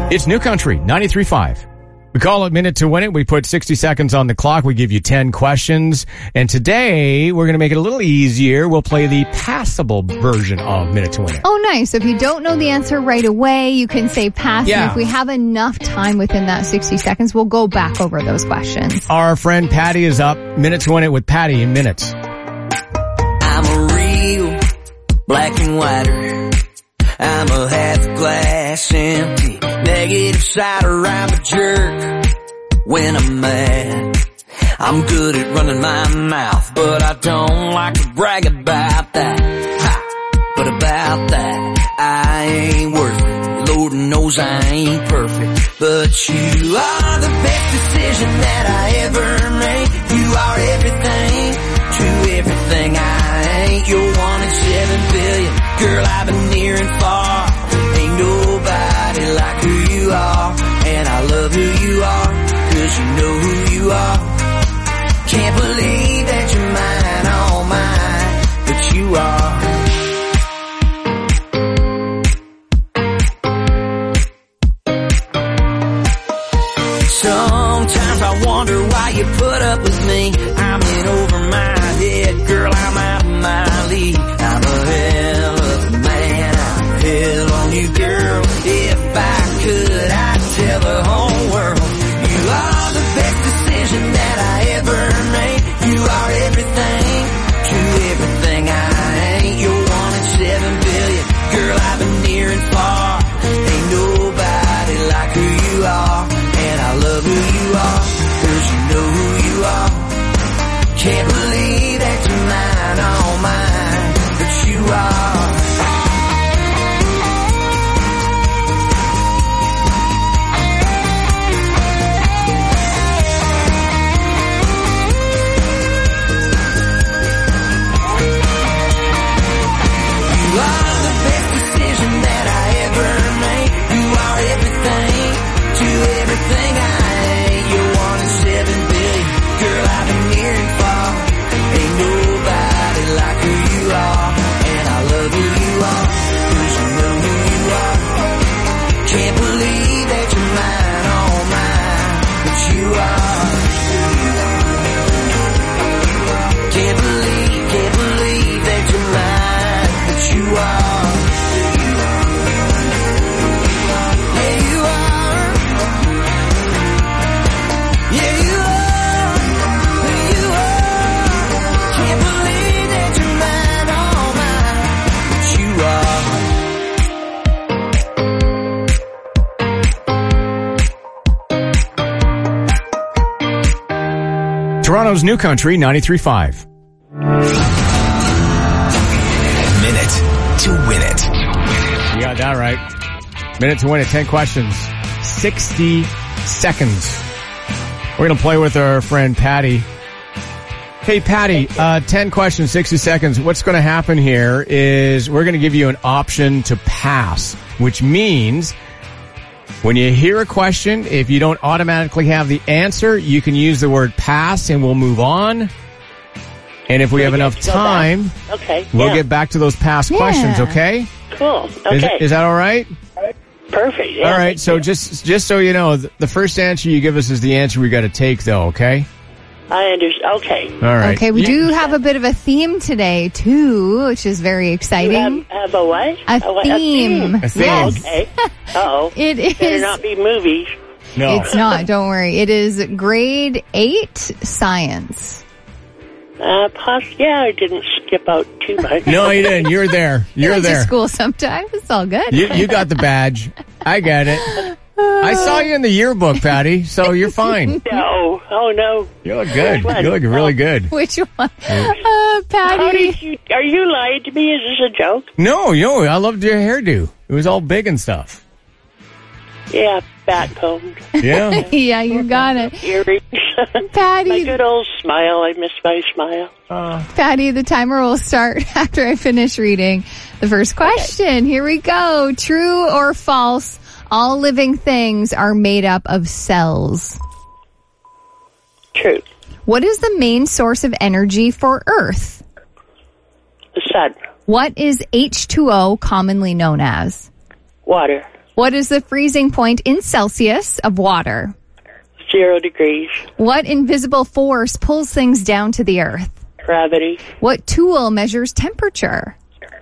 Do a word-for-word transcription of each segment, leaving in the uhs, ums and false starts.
It's New Country, ninety-three point five. We call it Minute to Win It. We put sixty seconds on the clock. We give you ten questions. And today, we're going to make it a little easier. We'll play the passable version of Minute to Win It. Oh, nice. So if you don't know the answer right away, you can say pass. Yeah. And if we have enough time within that sixty seconds, we'll go back over those questions. Our friend Patty is up. Minute to Win It with Patty in minutes. I'm a real black and whiter. I'm a half glass empty. Negative cider, I'm a jerk when I'm mad. I'm good at running my mouth, but I don't like to brag about that. Ha! But about that, I ain't worth it. Lord knows I ain't perfect, but you are the best decision that I ever made. You are everything to everything I ain't. You're one in seven billion. Girl, I've been near and far. Ain't nobody like who you are. And I love who you are, cause you know who you are. Can't believe that you're mine, all mine, but you are. Sometimes I wonder why you put up with me. I'm in over my head, girl, I'm out of my league. I'm a hell of a man, I'm a hell on you, girl. If I could, I'd tell the whole world. You are the best decision that I ever made. You are everything to everything I ain't. You're one in seven billion, girl, I've been near and far. Ain't nobody like who you are. And I love who you are, cause you know who you are. Can't believe that you're mine, all mine, but you are. You are the best decision that I ever made. You are everything to everything I ain't. You're one in seven billion. Girl, I've been near and far. Ain't nobody like who you are. And I love who you are, cause you know who you are. Can't believe that you're mine, all mine, but you are. Can't believe, can't believe that you're mine, but you are. Yeah, you are. Yeah, you are. You are. Can't believe that you're mine, all mine, but you are. Toronto's New Country, ninety-three point five. Minute to Win It. You got that right. Minute to Win It, ten questions, sixty seconds. We're going to play with our friend Patty. Hey, Patty, uh, ten questions, sixty seconds. What's going to happen here is we're going to give you an option to pass, which means when you hear a question, if you don't automatically have the answer, you can use the word pass and we'll move on. And if we have enough time, Okay. we'll yeah. get back to those past Yeah. questions, okay? Cool. Is, Okay. is that all right? Perfect. Yeah, All right, thank so you. just just so you know, th- the first answer you give us is the answer we got to take, though, okay? I understand. Okay. All right. Okay, we You- do have a bit of a theme today, too, which is very You exciting. have, have a what? A what- theme. A theme. Yes. Okay. Uh-oh. It Better is. not be movies. No. It's not, don't worry. It is grade eight science. Uh, poss- yeah, I didn't skip out too much. No, you didn't. You're there. You're Went to there. school sometimes. It's all good. You, you got the badge. I get it. I saw you in the yearbook, Patty, so you're fine. No. Oh, no. You look good. Which one? You look really good. Which one? Uh, How Patty. did you... Are you lying to me? Is this a joke? No, no, I loved your hairdo. It was all big and stuff. Yeah, bat combed. Yeah. Yeah, you got it. Earrings. My Patty, good old smile. I miss my smile. Patty, the timer will start after I finish reading the first question. Here we go. True or false? All living things are made up of cells. True. What is the main source of energy for Earth? The sun. What is H two O commonly known as? Water. What is the freezing point in Celsius of water? Zero degrees. What invisible force pulls things down to the earth? Gravity. What tool measures temperature?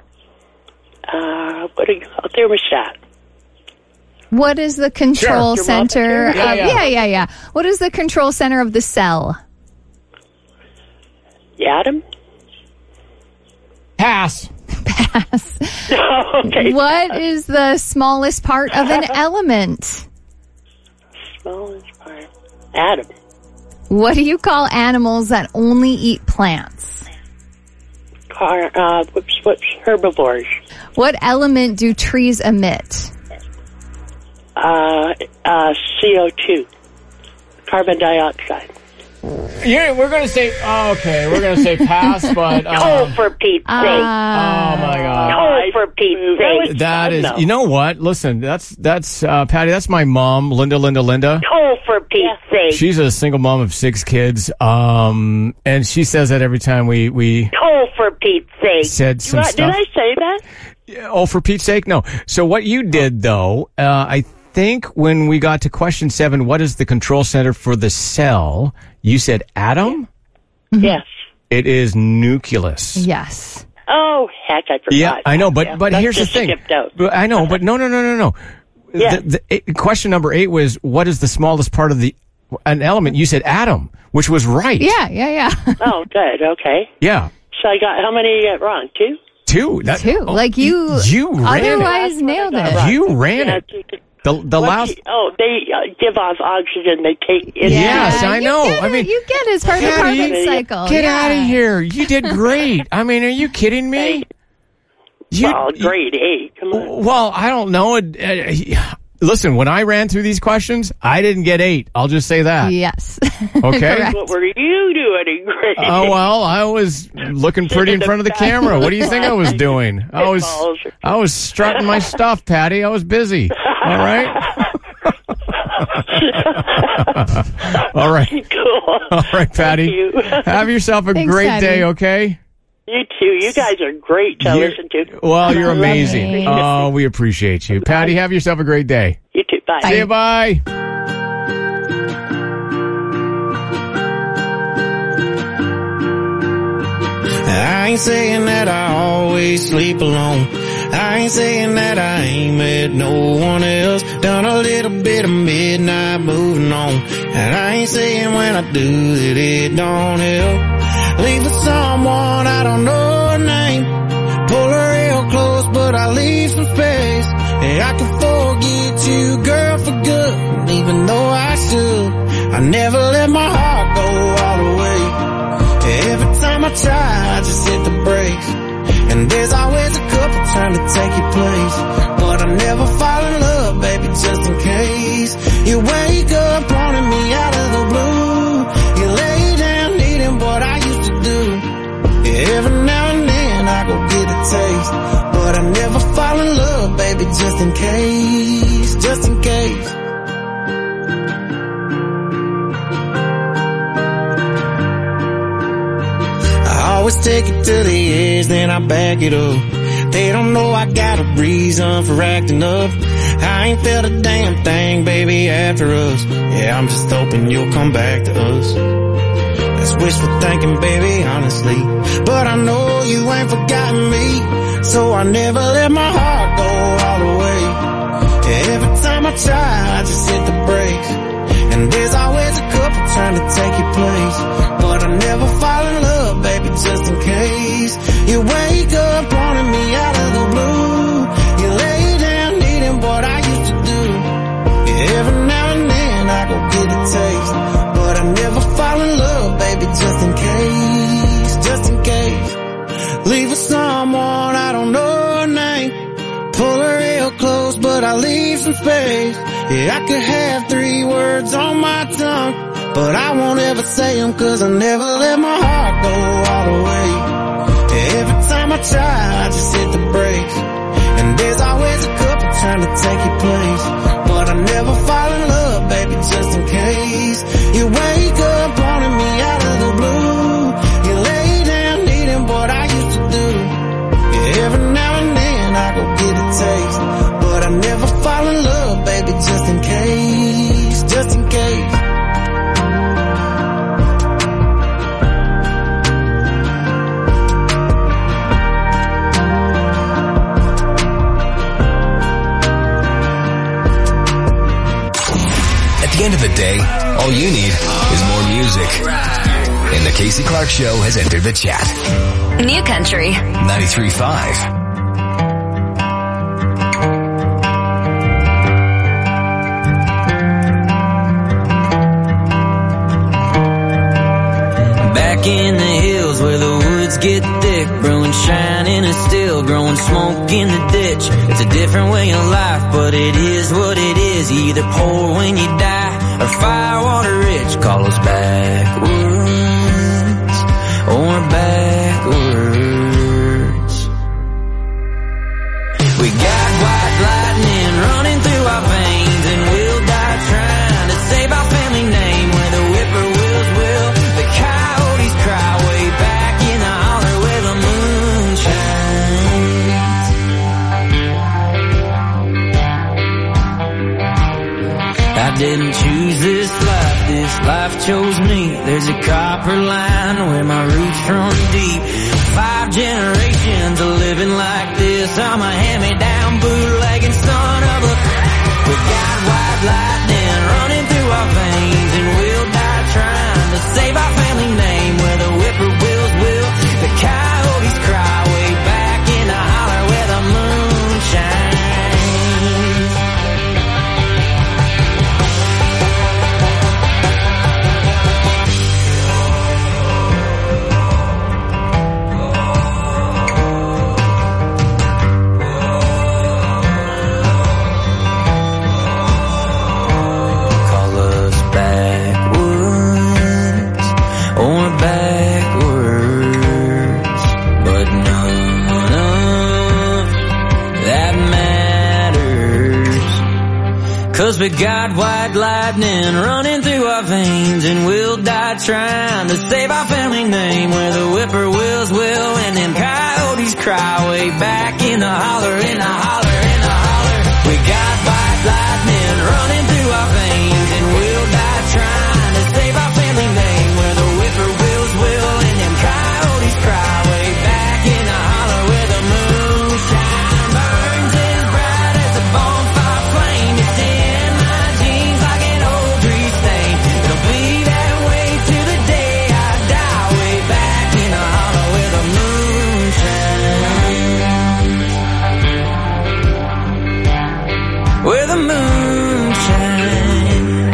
Uh, what do you call thermostat? What is the control Sure. center? Yeah, of, yeah. yeah, yeah, yeah. What is the control center of the cell? The atom? Pass. okay. What is the smallest part of an element? Smallest part. Atom. What do you call animals that only eat plants? Car, uh, whoops, whoops, herbivores. What element do trees emit? Uh, uh, C O two. Carbon dioxide. Yeah, we're gonna say oh, okay. We're gonna say pass, but um, Oh, for Pete's sake. oh my god. Oh, for Pete's sake. That is, you know what? Listen, that's that's uh, Patty. That's my mom, Linda, Linda, Linda. Oh, for Pete's sake. She's a single mom of six kids, um, and she says that every time we we Oh, for Pete's sake. said some Did stuff. I say that? Oh, for Pete's sake, no. So what you did, though, uh, I think when we got to question seven, what is the control center for the cell? You said atom. Yes. It is nucleus. Yes. Oh, heck, I forgot. Yeah, I know, but Yeah, but that here's the just thing. skipped out. But I know, but no, no, no, no, no. Yeah. The, the, eight, question number eight was what is the smallest part of the an element? You said atom, which was right. Yeah, yeah, yeah. Oh, good. Okay. Yeah. So I got, how many you get wrong? Two? Two. That, Two. oh, Like you, You ran it. otherwise nailed That's it. what I got You wrong. ran Yeah, it. two- two- The the What last. you- oh, they uh, give off oxygen. They take it. Yes, I you know. get I it. mean, you get it as part of the Patty, carbon cycle. Get yeah. out of here. You did great. I mean, are you kidding me? You, Well, grade eight. Come on. well, I don't know. It- uh, Listen, when I ran through these questions, I didn't get eight. I'll just say that. Yes. Okay. Correct. What were you doing in grade Oh, eight? well, I was looking pretty in front of the camera. What do you think I was doing? I was I was strutting my stuff, Patty. I was busy. All right? All right. Cool. All right, Patty. Thank you. Have yourself a Thanks, great Patty. day, okay? You too. You guys are great to You're- listen to. Well, you're Love amazing. it. Oh, we appreciate you. Patty, have yourself a great day. You too. Bye. See you, bye. I ain't saying that I always sleep alone. I ain't saying that I ain't met no one else. Done a little bit of midnight moving on. And I ain't saying when I do that it don't help. Leave with someone I don't know her name. Pull her real close, but I leave some space. And I can forget you, girl, for good. Even though I should, I never let my heart go all the way. Every time I try, I just hit the brakes. And there's always a couple trying to take your place. But I never fall in love, baby, just in case. You wake up wanting me out of the blue. You lay down needing what I used to do. Yeah, every now and then I go get a taste. But I never fall in love, baby, just in case. Just in case. I always take it to the edge, then I back it up. They don't know I got a reason for acting up. I ain't felt a damn thing, baby, after us. Yeah, I'm just hoping you'll come back to us. That's wishful thinking, baby, honestly. But I know you ain't forgotten me, so I never let my heart go all the way. Yeah, every time I try, I just hit the brakes. And there's always a couple trying to take your place. But I never fall in love, baby, just in case. You wake up wanting me out of the blue. You lay down needing what I used to do. Yeah, every now and then I go get a taste. But I never fall in love, baby, just in case. Just in case. Leave with someone I don't know her name. Pull her real close, but I leave some space. Yeah, I could have three words on my tongue, but I won't ever say them, cause I never let my heart go all the way. Yeah, every time I try, I just hit the brakes. And there's always a couple trying to take your place. But I never fall in love, baby, just in case. You wake up wanting me out of the blue. You lay down needing what I used to do. Yeah, every now and then I go get a taste. But I never fall in love. the end of the day, all you need is more music. And the Casey Clark Show has entered the chat. New Country ninety-three point five. In the hills where the woods get thick, brewing shine in a still, growing smoke in the ditch. It's a different way of life, but it is what it is. You either pour when you die or firewater rich. Call us backwoods or backwards. We got white lightning running through our veins, and we'll die trying to save our family name. Where the whippoorwills will, the coyotes cry way back in the holler where the moon shines. I didn't choose this life, this life chose me. There's a copper line where my roots run deep. Five generations of living like this. I'm a hand-me-down bootlegging son of a... We got white lightning running through our veins, and we'll die trying to save our family name. Where the whippoorwills will, the coyotes cry way back in the holler where the moon shines. Cause we got white lightning running through our veins, and we'll die trying to save our family name. Where the whippoorwills will, and them coyotes cry way back in the holler, in the holler, in the holler. We got white lightning running through our veins, and we'll die trying to save our family name. Where the whippoorwills will, and them coyotes cry way back in the holler where the moonshine burns as bright as a bonfire flame. It's in where the moon shines.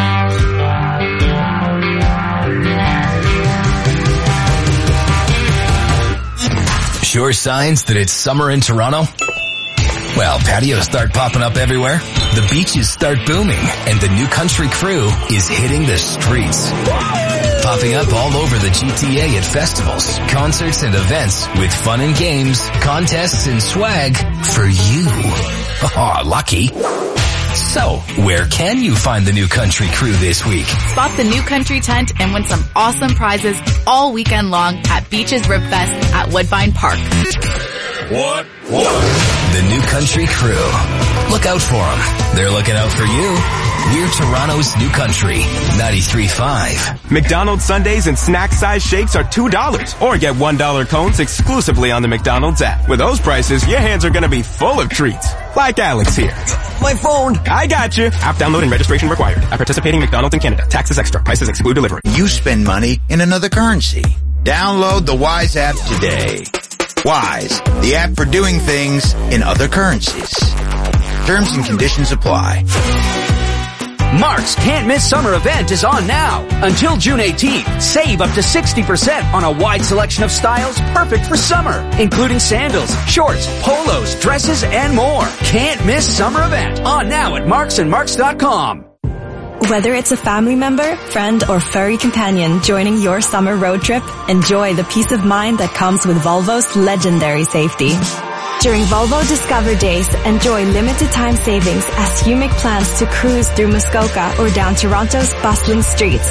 Sure signs that it's summer in Toronto? Well, patios start popping up everywhere, the beaches start booming, and the New Country Crew is hitting the streets. Popping up all over the G T A at festivals, concerts, and events with fun and games, contests, and swag for you. Oh, lucky. So, where can you find the New Country Crew this week? Spot the New Country tent and win some awesome prizes all weekend long at Beaches Rib Fest at Woodbine Park. What? What? The New Country Crew. Look out for them. They're looking out for you. We're Toronto's New Country, ninety-three point five. McDonald's sundaes and snack-size shakes are two dollars. Or get one dollar cones exclusively on the McDonald's app. With those prices, your hands are gonna be full of treats. Like Alex here. My phone. I got you. App download and registration required. At participating McDonald's in Canada. Taxes extra. Prices exclude delivery. You spend money in another currency. Download the Wise app today. Wise, the app for doing things in other currencies. Terms and conditions apply. Mark's Can't Miss Summer event is on now. Until June eighteenth, save up to sixty percent on a wide selection of styles perfect for summer, including sandals, shorts, polos, dresses, and more. Can't Miss Summer event on now at marks and marks dot com. Whether it's a family member, friend, or furry companion joining your summer road trip, enjoy the peace of mind that comes with Volvo's legendary safety. During Volvo Discover Days, enjoy limited time savings as you make plans to cruise through Muskoka or down Toronto's bustling streets.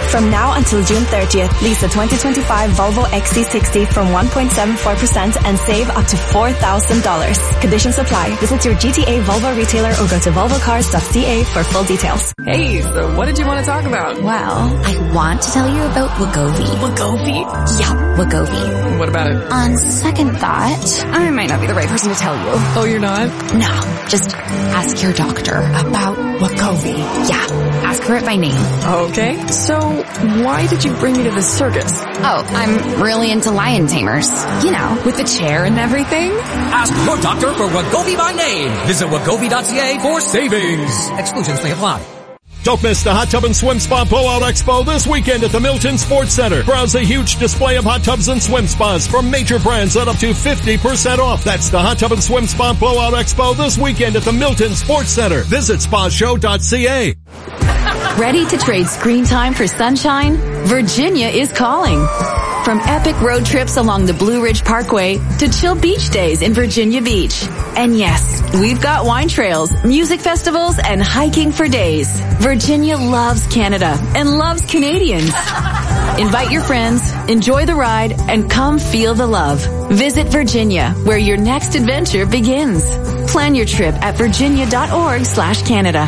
From now until June thirtieth, lease a twenty twenty-five Volvo X C sixty from one point seven four percent and save up to four thousand dollars. Conditions apply. Visit your G T A Volvo retailer or go to volvo cars dot c a for full details. Hey, so what did you want to talk about? Well, I want to tell you about Wegovy. Wegovy? Yeah, Wegovy. What about it? On second thought, I might not be the right person to tell you. Oh, you're not? No, just ask your doctor about Wegovy. Yeah, ask her it by name. Okay, so why did you bring me to this circus? Oh, I'm really into lion tamers. You know, with the chair and everything. Ask your doctor for Wegovy by name. Visit wegovy dot c a for savings. Exclusions may apply. Don't miss the Hot Tub and Swim Spa Blowout Expo this weekend at the Milton Sports Center. Browse a huge display of hot tubs and swim spas from major brands at up to fifty percent off. That's the Hot Tub and Swim Spa Blowout Expo this weekend at the Milton Sports Center. Visit spa show dot c a. Ready to trade screen time for sunshine? Virginia is calling. From epic road trips along the Blue Ridge Parkway to chill beach days in Virginia Beach. And yes, we've got wine trails, music festivals, and hiking for days. Virginia loves Canada and loves Canadians. Invite your friends, enjoy the ride, and come feel the love. Visit Virginia, where your next adventure begins. Plan your trip at virginia dot org slash Canada.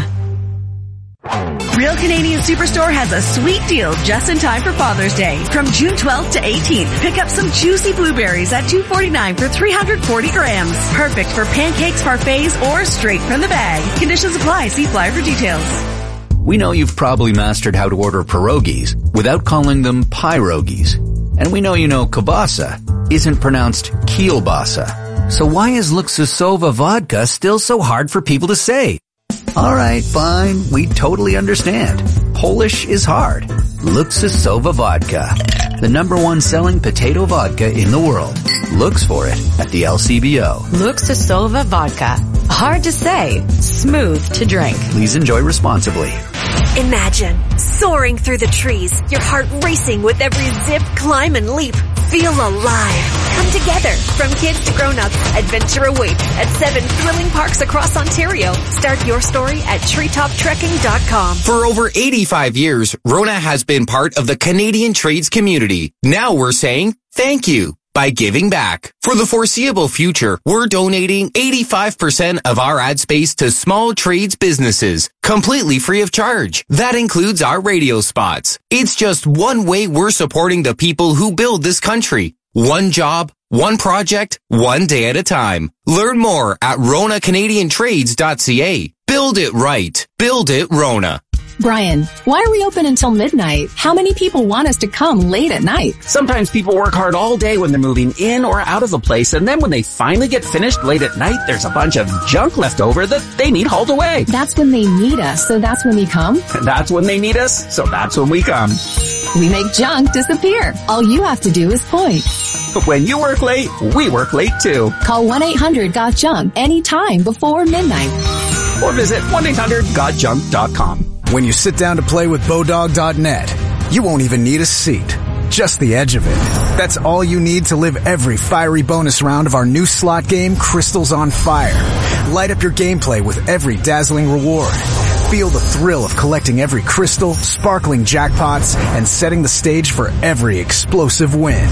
Real Canadian Superstore has a sweet deal just in time for Father's Day. From June twelfth to eighteenth, pick up some juicy blueberries at two forty-nine for three hundred forty grams. Perfect for pancakes, parfaits, or straight from the bag. Conditions apply. See flyer for details. We know you've probably mastered how to order pierogies without calling them pyrogies. And we know you know kielbasa isn't pronounced kielbasa. So why is Luxusova vodka still so hard for people to say? Alright, fine, we totally understand. Polish is hard. Luxusova vodka. The number one selling potato vodka in the world. Looks for it at the L C B O. Luxusova vodka. Hard to say, smooth to drink. Please enjoy responsibly. Imagine soaring through the trees, your heart racing with every zip, climb, and leap. Feel alive. Come together. From kids to grown-ups, adventure awaits at seven thrilling parks across Ontario. Start your story at treetop trekking dot com. For over eighty-five years, Rona has been part of the Canadian trades community. Now we're saying thank you by giving back. For the foreseeable future, we're donating eighty-five percent of our ad space to small trades businesses, completely free of charge. That includes our radio spots. It's just one way we're supporting the people who build this country. One job, one project, one day at a time. Learn more at rona canadian trades dot c a. Build it right. Build it Rona. Brian, why are we open until midnight? How many people want us to come late at night? Sometimes people work hard all day when they're moving in or out of a place, and then when they finally get finished late at night, there's a bunch of junk left over that they need hauled away. That's when they need us, so that's when we come? That's when they need us, so that's when we come. We make junk disappear. All you have to do is point. When you work late, we work late too. Call one eight hundred got junk anytime before midnight. Or visit one eight hundred got junk dot com. When you sit down to play with Bodog dot net, you won't even need a seat, just the edge of it. That's all you need to live every fiery bonus round of our new slot game, Crystals on Fire. Light up your gameplay with every dazzling reward. Feel the thrill of collecting every crystal, sparkling jackpots, and setting the stage for every explosive win.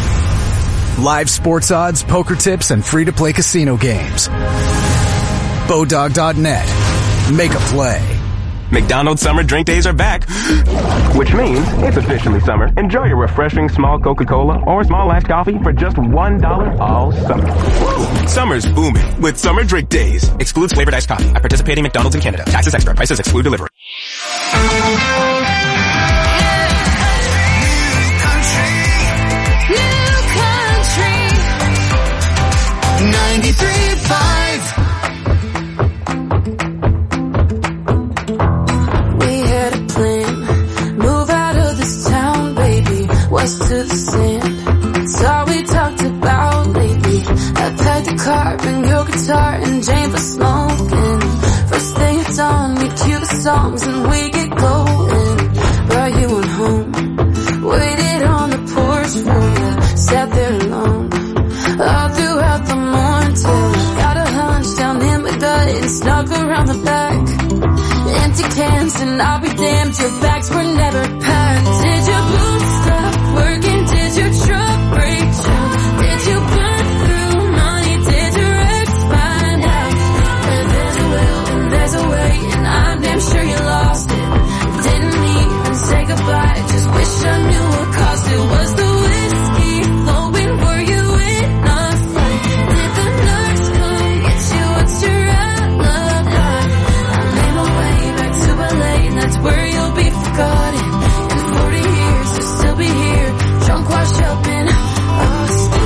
Live sports odds, poker tips, and free-to-play casino games. Bodog dot net. Make a play. McDonald's summer drink days are back, which means it's officially summer. Enjoy your refreshing small Coca-Cola or small iced coffee for just one dollar all summer. Summer's booming with summer drink days. Excludes flavored iced coffee at participating McDonald's in Canada. Taxes extra. Prices exclude delivery. ninety-three point five We had a plan, move out of this town, baby, west to the sand. It's all we talked about lately. I packed the car, bring your guitar, and Jane for smoking. First thing it's on, we cue the songs and we get going. Brought you on home, waited on the porch for you, sat there alone all throughout the morning till I got a hunch down in my gut and snuck around the back. Empty cans and I'll be damned, your bags were never packed. Did your boots stop working? Did your truck break down? Did you burn through money? Did your ex find out? Well, there's a will and there's a way, and I'm damn sure you lost it. Didn't even say goodbye, just wish I knew what caused it. Was the whiskey flowing? Were you in a fight? Did the nurse come get you? What's your outlook like? I made my way back to L A, and that's where you'll be forgotten. In forty years, you'll still be here, drunk, washed up in Austin.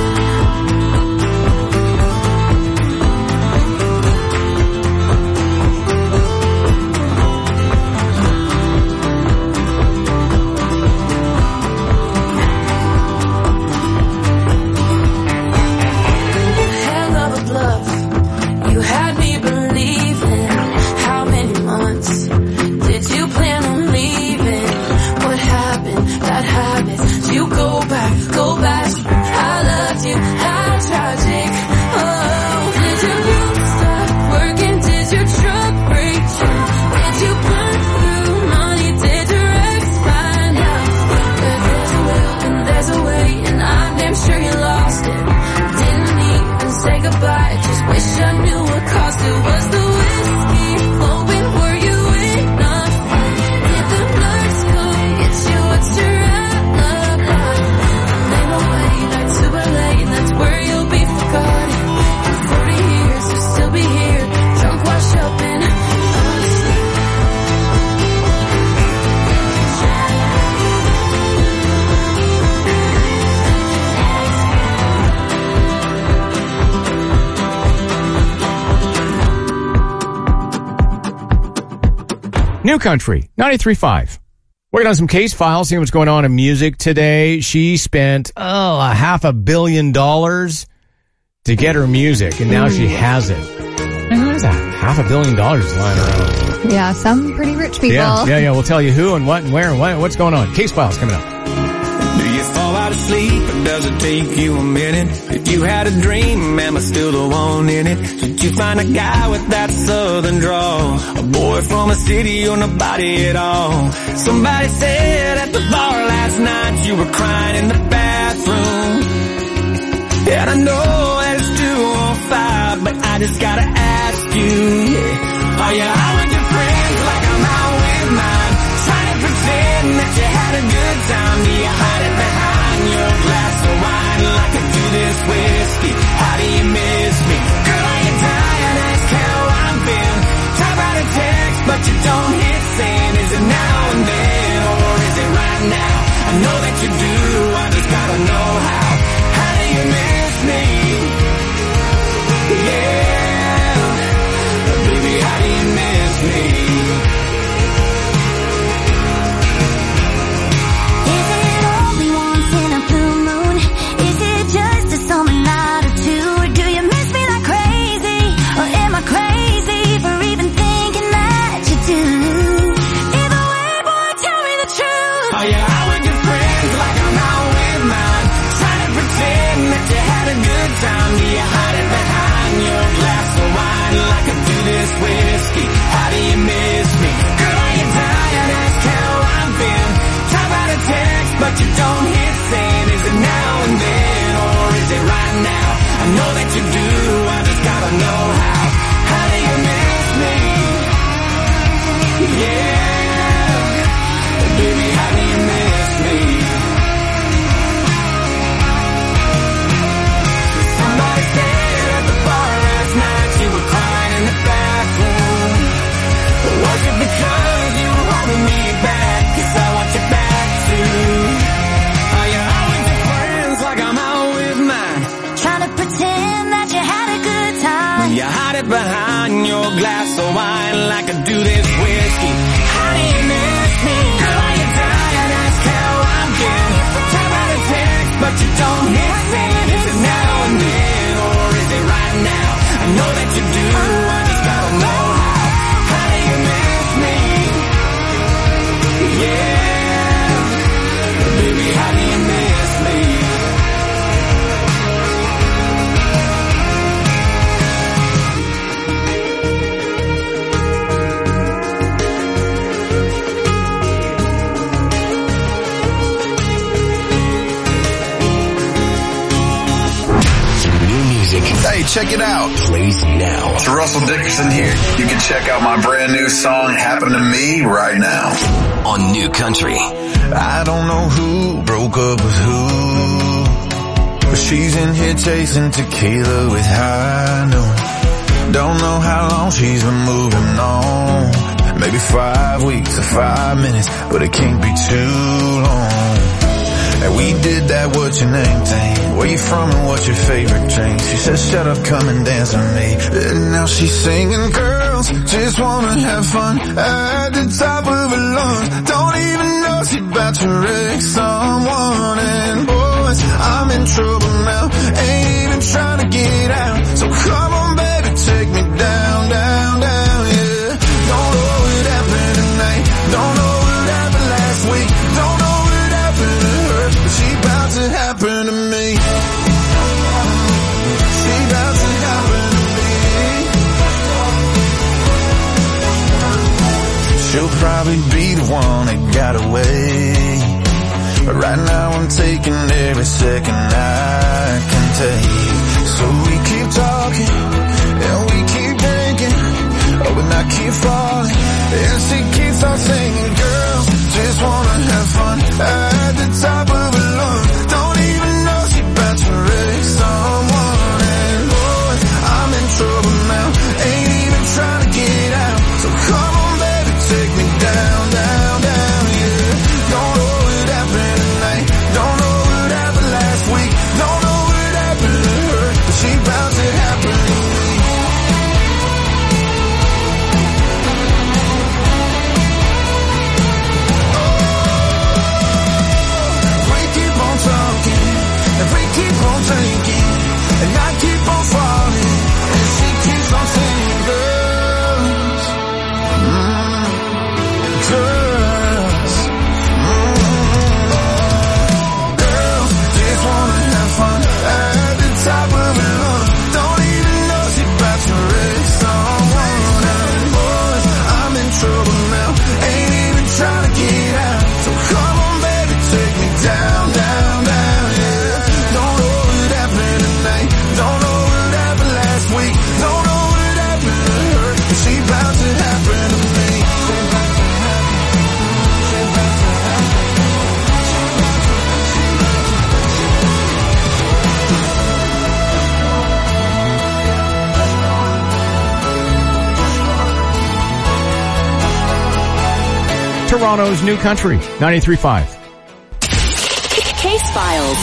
Hell of a bluff, you had me believing. How many months did you plan on leaving? What happened? Bad habits. You go back, go back. I loved you. How tragic. Oh, did your roots stop working? Did your truck break down? Did you burn through money? Did your ex find out? But there's a will and there's a way, and I'm damn sure you lost it. Didn't even say goodbye, just wish I knew what caused it. Was the whiskey flowing? Were you in a fight? Did the nurse come get you? What's your outlook like? I made my way back to L A, and that's where you'll be forgotten. In forty years, you'll still be here, drunk, washed up in Austin. New Country, ninety-three point five. Working on some case files, seeing what's going on in music today. She spent, oh, a half a billion dollars to get her music, and now she has it. And what is that? Half a billion dollars lying around. Yeah, some pretty rich people. Yeah, yeah, yeah. We'll tell you who and what and where and what, what's going on. Case files coming up. Do you fall out of sleep, or does it take you a minute? If you had a dream, am I still the one in it? Did you find a guy with that southern drawl? A boy from a city or nobody at all? Somebody said at the bar last night you were crying in the bathroom. And I know that it's two on five, but I just gotta ask you, yeah. Are you out with your friends like I'm out with mine? Trying to pretend that you had a good time. Do you hide it behind your glass of wine like I do this whiskey? How do you miss me? Girl, are you tired? Ask how I've been. Type out a text, but you don't hit send. Is it now and then, or is it right now? I know that you do, I just gotta know how. How do you miss me? Yeah, baby, how do you miss me? Is it only once in a blue moon? Is it just a summer night or two? Or do you miss me like crazy? Or am I crazy for even thinking that you do? Either way, boy, tell me the truth. Are you out with your friends like I'm out with mine? Trying to pretend that you had a good time. Do you hide it behind your glass of wine like I do this whiskey? How do you miss me? Girl, are you tired? Ask how I've been. Type out a text, but you don't hit send. Is it now and then, or is it right now? I know that you do, I just gotta know how. How do you miss me? Yeah, baby, how do you miss me? Somebody said at the bar last night you were crying in the bathroom. Was it because you were holding me back? 'Cause I want you back too. Are you out with your friends like I'm out with mine? Trying to pretend that you had a good time. You hide it behind your glass of wine like I do this whiskey. How do you miss me? Girl, are you tired? Ask how I've been. Type out a text, but you don't hit send. Is it now and then, or is it right now? I know that you do, I just gotta know how. How do you miss me? Yeah, baby, how do you miss me? check it out. Plays now. It's Russell Dickerson here. You can check out my brand new song, Happen to Me, right now. On New Country. I don't know who broke up with who, but she's in here chasing tequila with high noon. Don't know how long she's been moving on. Maybe five weeks or five minutes, but it can't be too long. And we did that what's your name thing. Where you from and what's your favorite drink? She said shut up, come and dance with me. And now she's singing, girls just wanna have fun at the top of her lungs. Don't even know she's about to wreck someone. And boys, I'm in trouble now, ain't even trying to get out. So come on baby, take me down, down, down, yeah. Don't know what happened tonight, don't know what happened last week, don't know what happened to her, but she about to happen to me. She about to happen to me. She'll probably be the one that got away, but right now I'm taking every second I can take. So we keep talking, and we keep drinking, oh, and I keep falling, and she keeps on singing, girls just wanna have fun at the top of her lungs. Don't even know she about to wreck someone. And boy, I'm in trouble now, ain't even trying to get out. So come on baby, take me down, down, down, yeah. Don't know what happened tonight, don't know what happened last week, don't know what happened to her, but she about to happen to me. If we keep on drinking, and I keep on falling, and she keeps on singing, girls, mm, girls, mm, girls just wanna have fun at the top of her lungs. Don't even know she about to wreck someone. And boys, I'm in trouble now, ain't even trying to get out. So come on baby, take me down, down, down, yeah. Don't know what happened last week, don't know what happened to her, but she about to happen to me. Toronto's New Country, ninety-three point five. Case Files.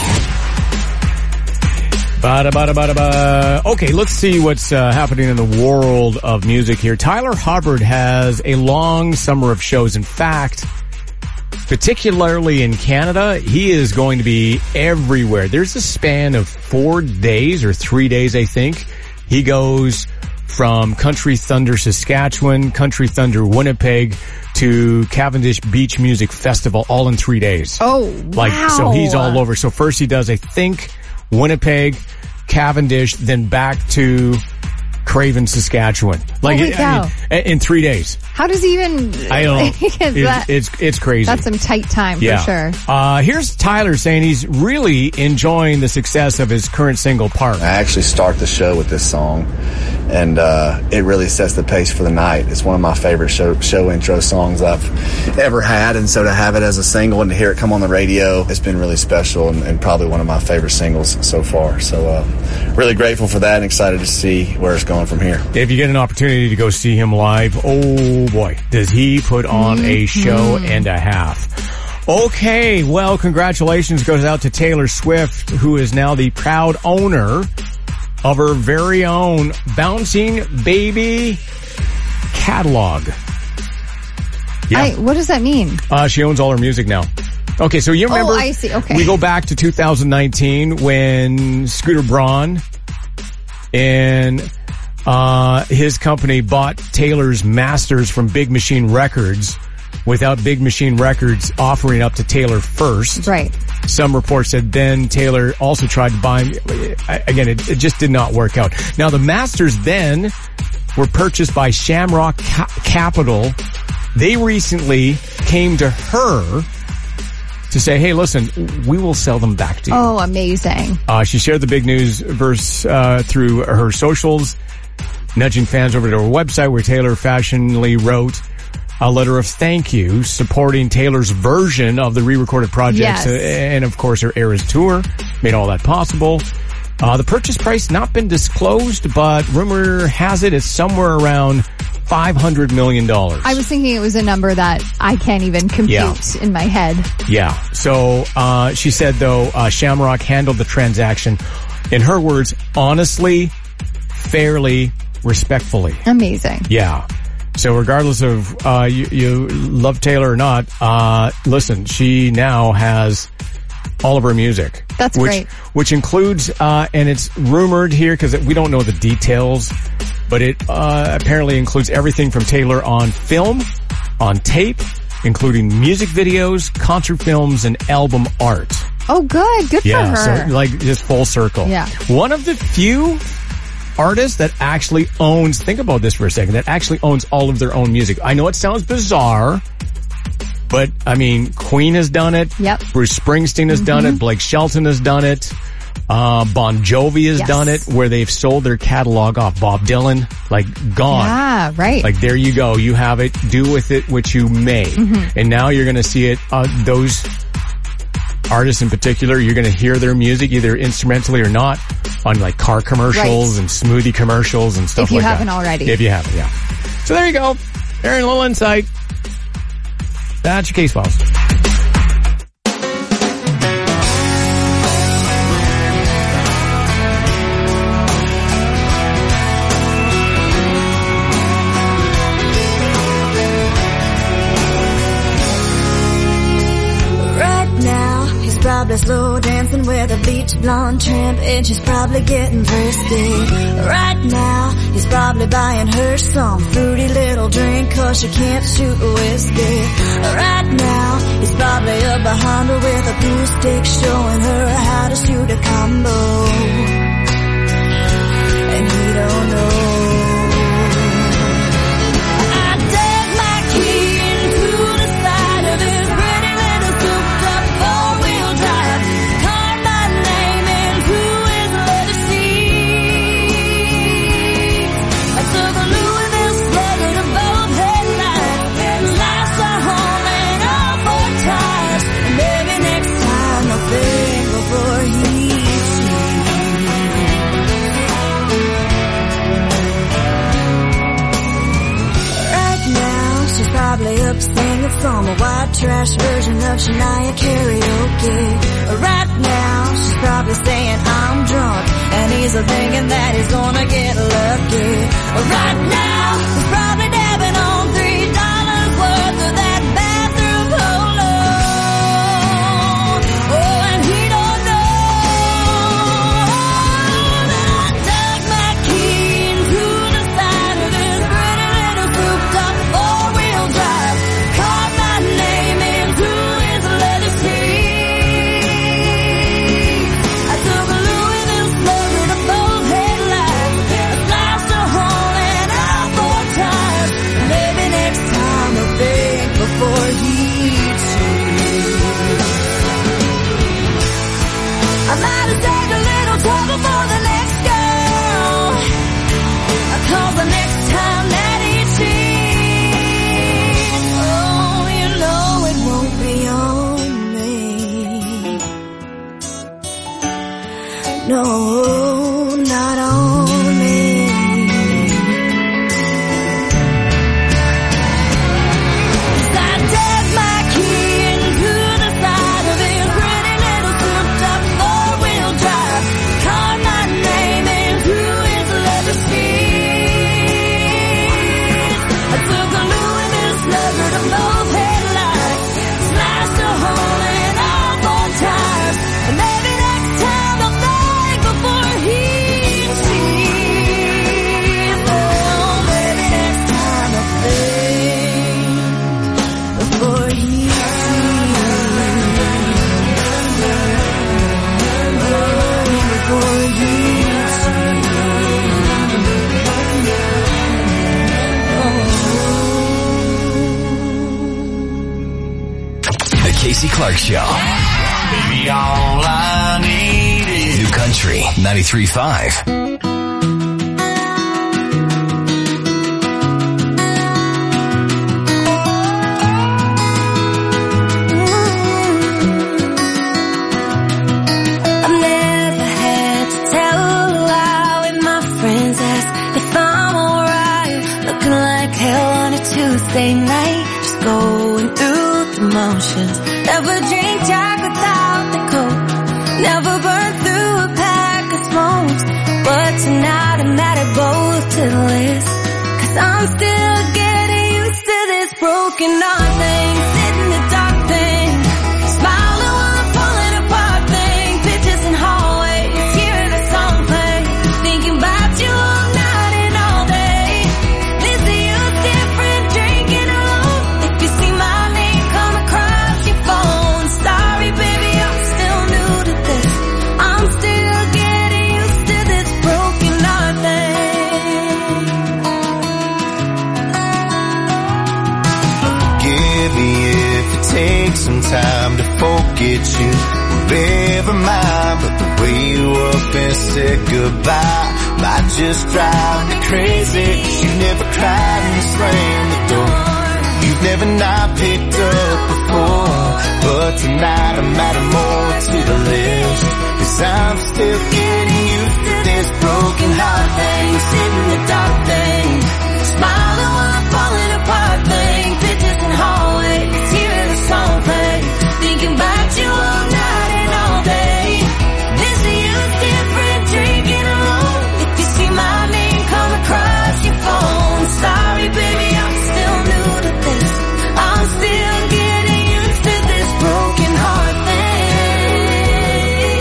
Bada, bada, bada, bada. Okay, let's see what's uh, happening in the world of music here. Tyler Hubbard has a long summer of shows. In fact, particularly in Canada, he is going to be everywhere. There's a span of four days or three days, I think. He goes from Country Thunder Saskatchewan, Country Thunder Winnipeg, to Cavendish Beach Music Festival, all in three days. Oh, Like, wow. so he's all over. So first he does, I think, Winnipeg, Cavendish, then back to Craven, Saskatchewan. Like, Holy cow. I mean, in three days. How does he even... I don't know. Is It's, that, it's, it's crazy. that's some tight time yeah. for sure. Uh, here's Tyler saying he's really enjoying the success of his current single, Park. I actually start the show with this song, and uh, it really sets the pace for the night. It's one of my favorite show, show intro songs I've ever had, and so to have it as a single and to hear it come on the radio, it's been really special and, and probably one of my favorite singles so far. So uh, really grateful for that and excited to see where it's going from here. If you get an opportunity to go see him live, oh boy, does he put on mm-hmm. a show and a half. Okay, well, congratulations goes out to Taylor Swift, who is now the proud owner of her very own Bouncing Baby catalog. Yeah. I, what does that mean? Uh, she owns all her music now. Okay, so you remember? Oh, I see. Okay. We go back to two thousand nineteen when Scooter Braun and uh his company bought Taylor's masters from Big Machine Records without Big Machine Records offering up to Taylor first. Right. Some reports said then Taylor also tried to buy him. Again, it, it just did not work out. Now, the masters then were purchased by Shamrock Ca- Capital. They recently came to her to say, hey, listen, we will sell them back to you. Oh, amazing. Uh, she shared the big news verse uh, through her socials, nudging fans over to her website where Taylor fashionably wrote a letter of thank you, supporting Taylor's version of the re-recorded projects. Yes. Uh, and, of course, her Eras tour made all that possible. Uh, the purchase price not been disclosed, but rumor has it it's somewhere around five hundred million dollars. I was thinking it was a number that I can't even compute Yeah. in my head. Yeah. So uh, she said, though, uh, Shamrock handled the transaction, in her words, honestly, fairly, respectfully. Amazing. Yeah. So regardless of uh, you, you love Taylor or not, uh, listen, she now has all of her music. That's which, great. Which includes, uh, and it's rumored here because we don't know the details, but it uh, apparently includes everything from Taylor on film, on tape, including music videos, concert films, and album art. Oh, good. Good Yeah, for her. so like just full circle. Yeah. One of the few artists that actually owns, think about this for a second, that actually owns all of their own music. I know it sounds bizarre, but I mean, Queen has done it. Yep. Bruce Springsteen has mm-hmm. done it. Blake Shelton has done it. Uh, Bon Jovi has yes. done it, where they've sold their catalog off. Bob Dylan, like, gone. Yeah, right. Like, there you go. You have it. Do with it what you may. Mm-hmm. And now you're going to see it, uh, those artists in particular, you're going to hear their music either instrumentally or not on like car commercials right. and smoothie commercials and stuff if you like that. haven't already. If you haven't, yeah. So there you go. Aaron, a little insight. That's your case files. Probably slow dancing with a beach blonde tramp, and she's probably getting thirsty. Right now, he's probably buying her some fruity little drink, cause she can't shoot whiskey. Right now, he's probably up behind her with a blue stick, showing her how to shoot a combo. And he don't know. Probably up singing some white trash version of Shania karaoke. Right now, she's probably saying I'm drunk, and he's thinking that he's gonna get lucky. Right now, he's probably dabbing on three dollars worth of that bathroom polo. Oh, and he don't know that I dug my key into the side of his pretty little souped up four-wheel drive. Called my name into his leather seat. I took a Louisville slugger to both headlights. I slashed a hole in all four tires. Casey Clark Show. Baby, all I need is New Country ninety-three point five. Tuesday night, just going through the motions. Never drink Jack without the Coke. Never burn through a pack of smokes. But tonight I'm added both to the list. Cause I'm still getting used to this broken heart thing. Sit in the dark thing. Smiling while I'm falling apart thing. Pictures in hallways, hearing a song play. Thinking about you all night and all day. Missing you different. Take some time to forget you, wherever mine. But the way you up and said goodbye might just drive me crazy. You never cried and slammed the door. You've never not picked up before. But tonight I'm adding more to the list. Cause I'm still getting used to this broken heart thing. Sitting in the dark thing. Smiling while I'm falling apart thing. Pictures in hallways, hearing a song play. Thinking about you all night and all day. Missing you different, drinking alone. If you see my name come across your phone. Sorry baby, I'm still new to this. I'm still getting used to this broken heart thing.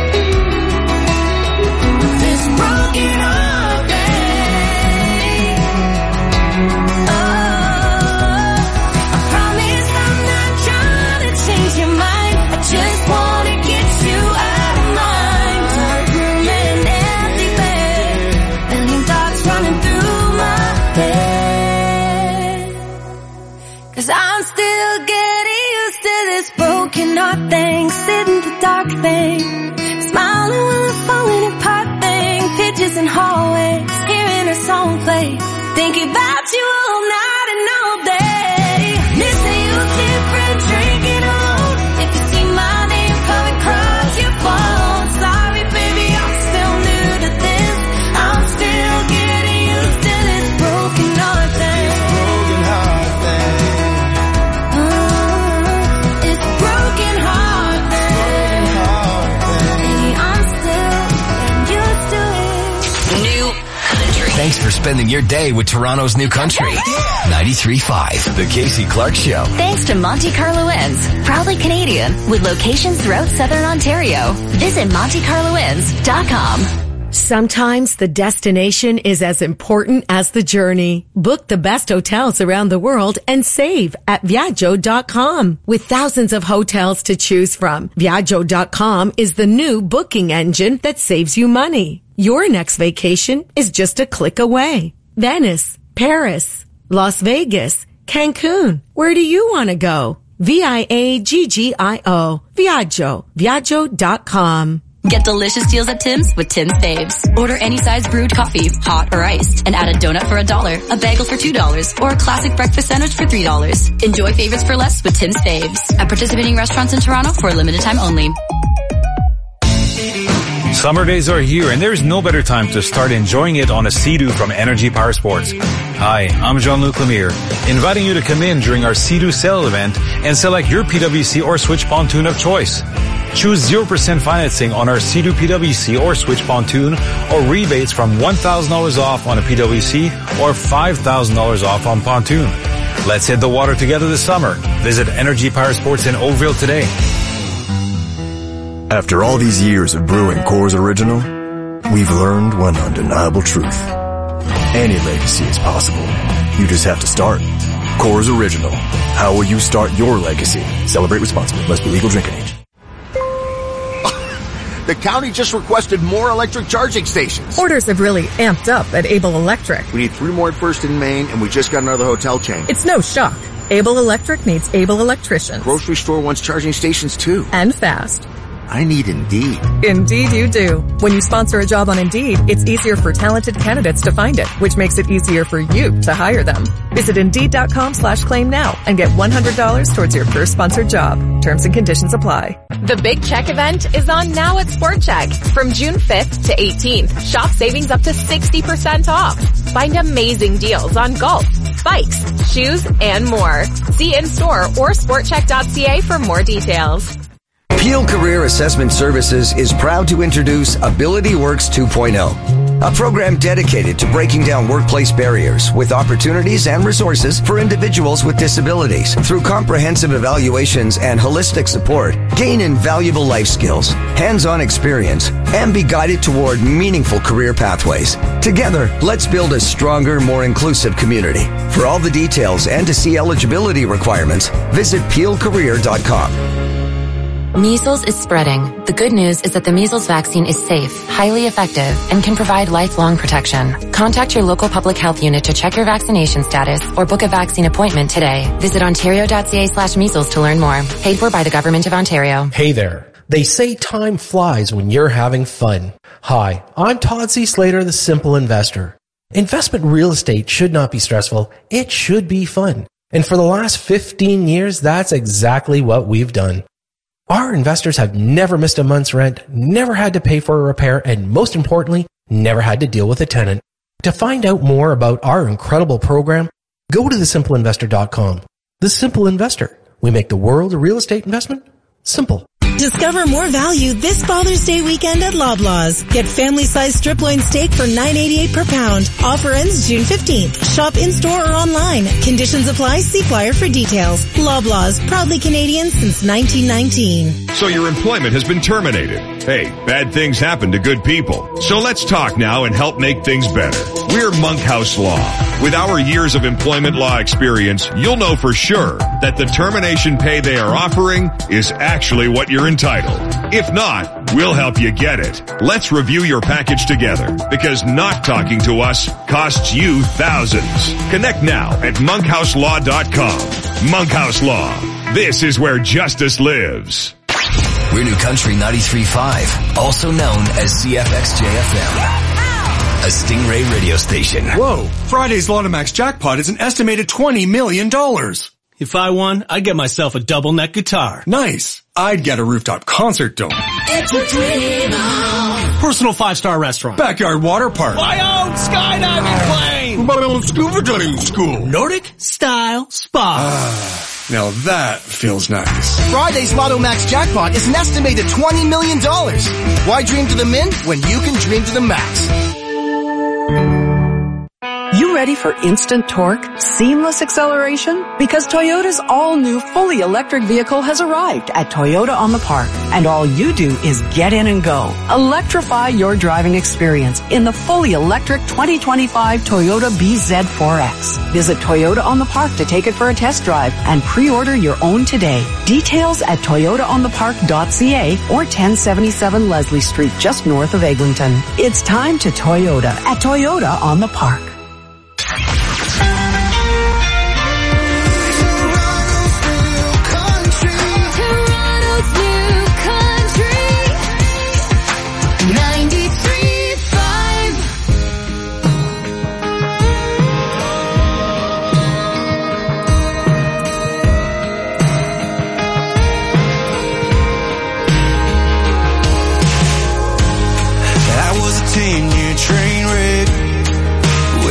This broken heart thing. Oh, I promise I'm not trying to change your mind. I just wanna get you out of mind. Dark room and empty bed. Million thoughts running through my head. Cause I'm still getting used to this broken heart thing. Sitting in the dark thing. Smiling while I'm falling apart thing. Pictures in hallways, hearing her song play. Thinking about you all night and all day. Missing you different, drinking alone. If you see my name coming across your phone. Sorry baby, I'm still new to this. I'm still getting used to this broken heart thing. Broken heart thing. Oh, it's broken heart thing. Baby, I'm still getting used to it. New Country. Thanks for spending your day with Toronto's New Country. ninety-three point five. The Casey Clark Show. Thanks to Monte Carlo Inns, proudly Canadian, with locations throughout Southern Ontario. Visit Monte Carlo Inns dot com. Sometimes the destination is as important as the journey. Book the best hotels around the world and save at Viaggio dot com. With thousands of hotels to choose from, Viaggio dot com is the new booking engine that saves you money. Your next vacation is just a click away. Venice, Paris, Las Vegas, Cancun. Where do you want to go? V I A G G I O. Viaggio. Viaggio dot com. Get delicious deals at Tim's with Tim's Faves. Order any size brewed coffee, hot or iced, and add a donut for a dollar, a bagel for two dollars, or a classic breakfast sandwich for three dollars. Enjoy favorites for less with Tim's Faves. At participating restaurants in Toronto for a limited time only. Summer days are here, and there's no better time to start enjoying it on a Sea-Doo from Energy Power Sports. Hi, I'm Jean-Luc Lemire, inviting you to come in during our Sea-Doo sale event and select your P W C or Switch pontoon of choice. Choose zero percent financing on our Sea-Doo P W C or Switch pontoon, or rebates from one thousand dollars off on a P W C or five thousand dollars off on pontoon. Let's hit the water together this summer. Visit Energy Power Sports in Oakville today. After all these years of brewing Coors Original, we've learned one undeniable truth. Any legacy is possible. You just have to start. Coors Original. How will you start your legacy? Celebrate responsibly. Must be legal drinking age. The county just requested more electric charging stations. Orders have really amped up at Able Electric. We need three more at First and Main, and we just got another hotel chain. It's no shock. Able Electric needs able electricians. Grocery store wants charging stations too. And fast. I need Indeed. Indeed you do. When you sponsor a job on Indeed, it's easier for talented candidates to find it, which makes it easier for you to hire them. Visit Indeed.com slash claim now and get one hundred dollars towards your first sponsored job. Terms and conditions apply. The Big Check event is on now at Sport Check. From June fifth to eighteenth, shop savings up to sixty percent off. Find amazing deals on golf, bikes, shoes, and more. See in-store or sport check dot c a for more details. Peel Career Assessment Services is proud to introduce AbilityWorks two point oh, a program dedicated to breaking down workplace barriers with opportunities and resources for individuals with disabilities. Through comprehensive evaluations and holistic support, gain invaluable life skills, hands-on experience, and be guided toward meaningful career pathways. Together, let's build a stronger, more inclusive community. For all the details and to see eligibility requirements, visit peel career dot com. Measles is spreading. The good news is that the measles vaccine is safe, highly effective, and can provide lifelong protection. Contact your local public health unit to check your vaccination status or book a vaccine appointment today. Visit ontario dot c a slash measles to learn more. Paid for by the Government of Ontario. Hey there. They say time flies when you're having fun. Hi, I'm Todd C. Slater, the Simple Investor. Investment real estate should not be stressful. It should be fun. And for the last fifteen years, that's exactly what we've done. Our investors have never missed a month's rent, never had to pay for a repair, and most importantly, never had to deal with a tenant. To find out more about our incredible program, go to the simple investor dot com. The Simple Investor. We make the world of real estate investment simple. Discover more value this Father's Day weekend at Loblaws. Get family-sized strip loin steak for nine eighty-eight per pound. Offer ends June fifteenth. Shop in-store or online. Conditions apply. See flyer for details. Loblaws, proudly Canadian since nineteen nineteen. So your employment has been terminated. Hey, bad things happen to good people. So let's talk now and help make things better. We're Monkhouse Law. With our years of employment law experience, you'll know for sure that the termination pay they are offering is actually what you're entitled. If not, we'll help you get it. Let's review your package together, because not talking to us costs you thousands. Connect now at monkhouse law dot com. Monkhouse Law. This is where justice lives. We're New Country ninety-three point five, also known as C F X J F M. A Stingray radio station. Whoa, Friday's Lotomax jackpot is an estimated twenty million dollars. If I won, I'd get myself a double neck guitar. Nice. I'd get a rooftop concert dome. It's a dream on. Personal five-star restaurant. Backyard water park. My own skydiving plane. My own scuba diving school. Nordic style spa. Ah, now that feels nice. Friday's Lotto Max jackpot is an estimated twenty million dollars. Why dream to the min when you can dream to the max? You ready for instant torque, seamless acceleration? Because Toyota's all-new fully electric vehicle has arrived at Toyota on the Park. And all you do is get in and go. Electrify your driving experience in the fully electric twenty twenty-five Toyota B Z four X. Visit Toyota on the Park to take it for a test drive and pre-order your own today. Details at toyota on the park dot c a or ten seventy-seven Leslie Street just north of Eglinton. It's time to Toyota at Toyota on the Park. ten-year train wreck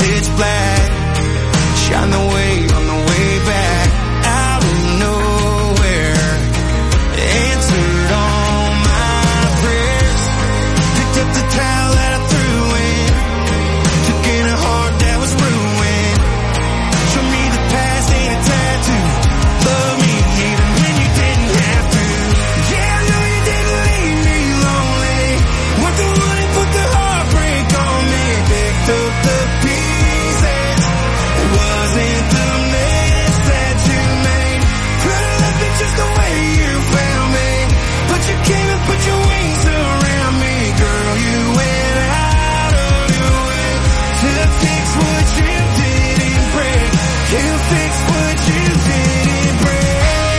pitch black. Shine the way on the way back. Out of nowhere, answered all my prayers. Picked up the towel that I threw in, took in a heart that was ruined. Show me the past ain't a tattoo. Love me even when you didn't have to. Yeah, I know you didn't leave me lonely. Want the one who put the heartbreak on me. Picked up the pieces. It wasn't the mess that you made. Could've left it just the way you found me, but you came and put your wings around me. Girl, you went out of your way to fix what you didn't break. You fixed what you didn't break.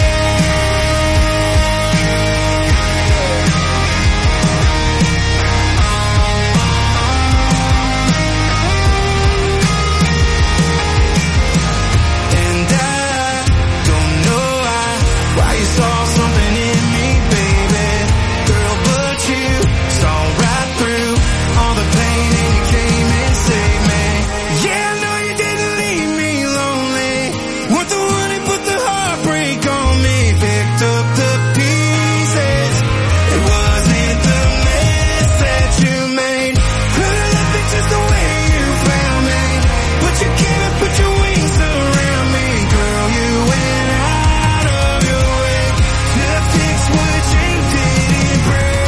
And I don't know why, why you saw something in me, baby. Girl, but you saw right through all the pain and you came and saved me. Yeah, I know you didn't leave me lonely. Want the one who put the heartbreak on me. Picked up the pieces. It wasn't the mess that you made. Could've left it just the way you found me, but you came and put your wings around me. Girl, you went out of your way to fix what you didn't break.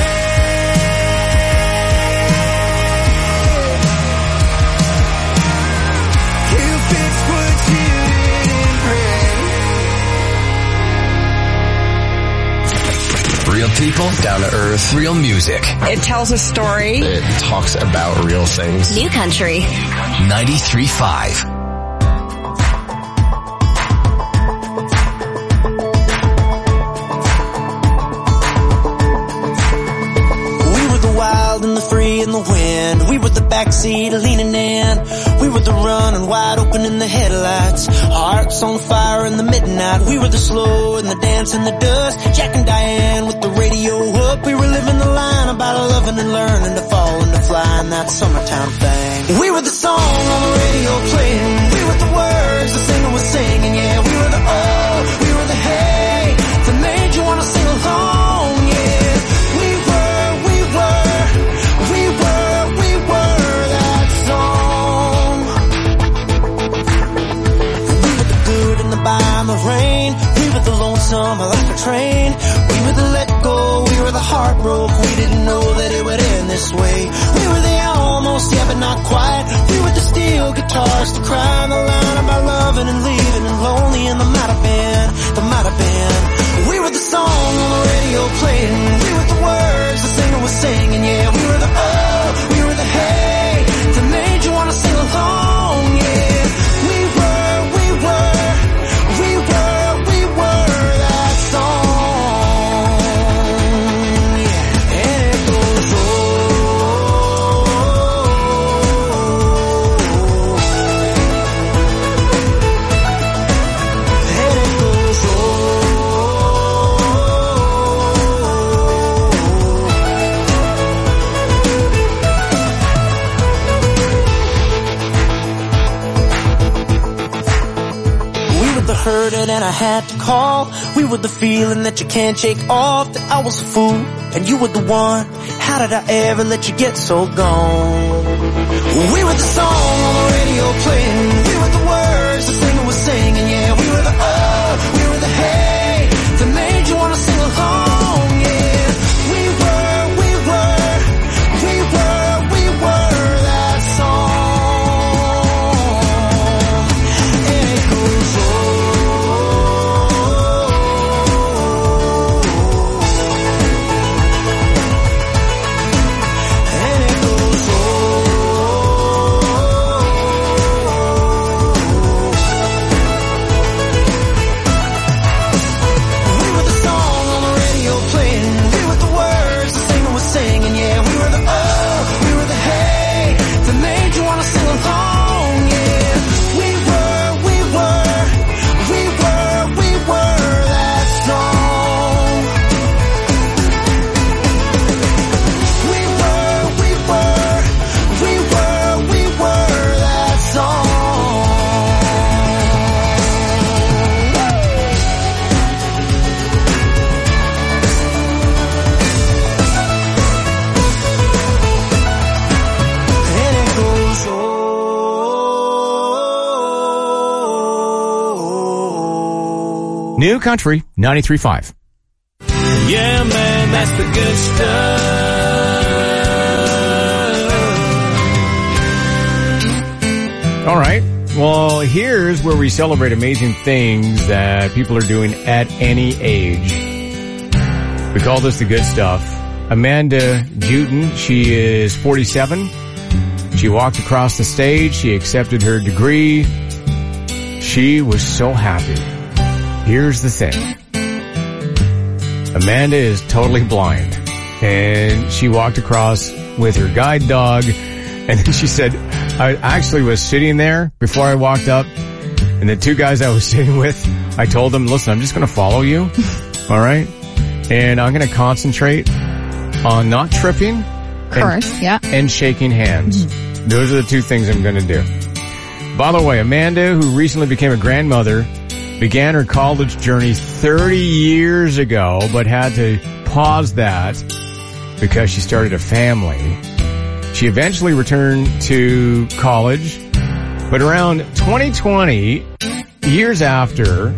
You fixed what you didn't break. Real people, down to earth, real music. It tells a story. It talks about real things. New country. ninety-three point five. We were the wild and the free and the wind. We were the backseat leaning in. We were the running wide open in the headlights. Hearts on fire in the midnight. We were the slow and the dance in the dust. Jack and Diane with the radio up. We were living the line about loving and learning to fall and to fly in that summertime thing. We were the song on the radio playing. We were the words the singer was singing. Yeah, we were the oh, we were the hey that made you wanna sing along. Yeah, we were, we were, we were, we were that song. We were the good and the bad and the rain. We were the lonesome like a train. We were the let go, we were the heartbroken. We didn't know that it would end this way. We were the almost, yeah, but not quite. We were the steel guitars to cry on the line about loving and leaving and lonely, and the might have been, the might have been. We were the song on the radio playing. We were the words the singer was singing. Yeah, we were the oh, we were the hey that made you wanna sing along. Yeah, we were, we were, we were, we were that song. Yeah, and it goes and it goes We were the hurting and I had to call. We were the feeling that you can't shake off. That I was a fool and you were the one. How did I ever let you get so gone? We were the song on the radio playing. We were the words the singer was singing. Yeah, we were the oh, we were the hey that made you wanna sing along. Yeah, we were, we were, we were, we were that song. And it goes and it goes New Country ninety-three point five. Yeah, man, that's the good stuff. All right. Well, here's where we celebrate amazing things that people are doing at any age. We call this the good stuff. Amanda Juden, she is forty-seven. She walked across the stage. She accepted her degree. She was so happy. Here's the thing. Amanda is totally blind. And she walked across with her guide dog. And then she said, I actually was sitting there before I walked up. And the two guys I was sitting with, I told them, listen, I'm just going to follow you. All right? And I'm going to concentrate on not tripping. Of course, and, yeah. And shaking hands. Mm-hmm. Those are the two things I'm going to do. By the way, Amanda, who recently became a grandmother, began her college journey thirty years ago, but had to pause that because she started a family. She eventually returned to college, but around twenty twenty, years after